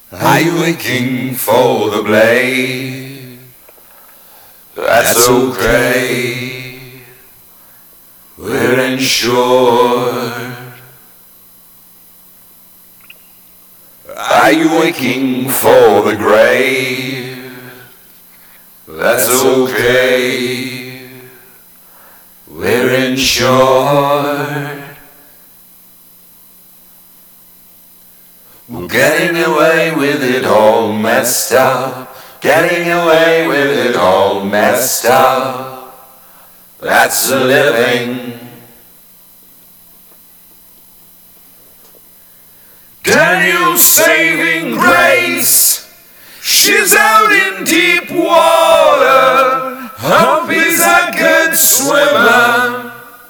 Are you aching for the blade? That's okay, we're insured. Are you aching for the grave? That's okay, we're insured. We're getting away with it all messed up, getting away with it all messed up. That's the living. Daniel's saving grace, she's out in deep water. Humpy's a good swimmer.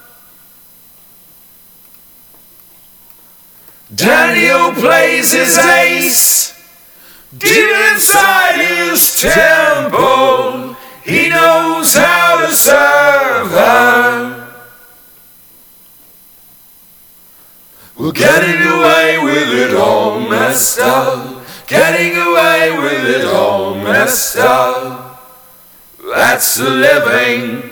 Daniel plays his ace deep inside his temple. He knows how to serve her. We're getting away with it all messed up, getting away with it all messed up. That's the living.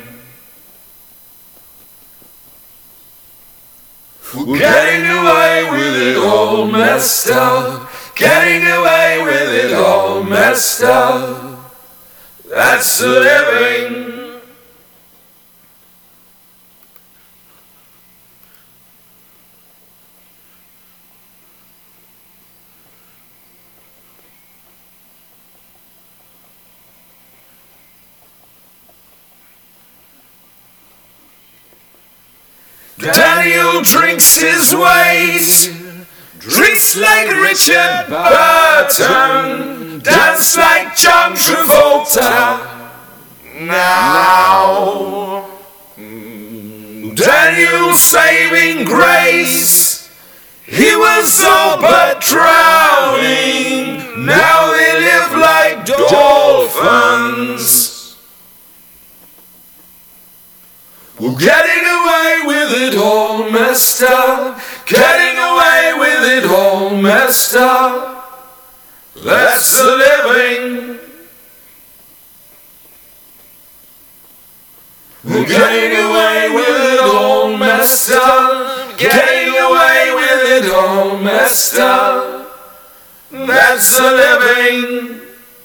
We're getting away with it all messed up, getting away with it all messed up. That's the living. Daniel drinks his weight, drinks like Richard Burton, dance like John Travolta. Now Daniel's saving grace, he was all but drowning. Now they live like dolphins. We're getting away with it all messed up, getting away with it all messed up. That's the living. We're getting away with it all messed up, getting away with it all messed up. That's the living.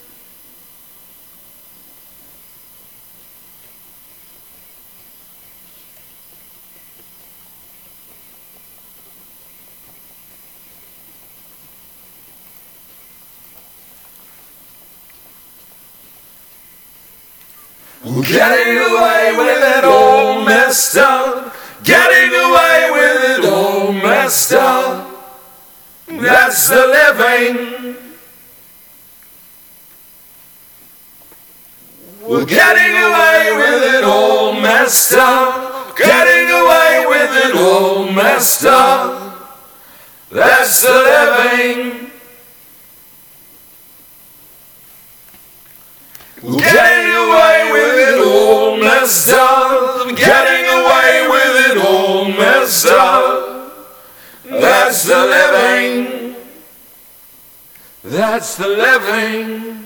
We're getting away with it all messed up, getting away with it all messed up. That's the living. We're getting away with it all messed up, getting away with it all messed up. That's the living. We're getting away with it all messed up, getting away with it all messed up. That's the living. That's the living.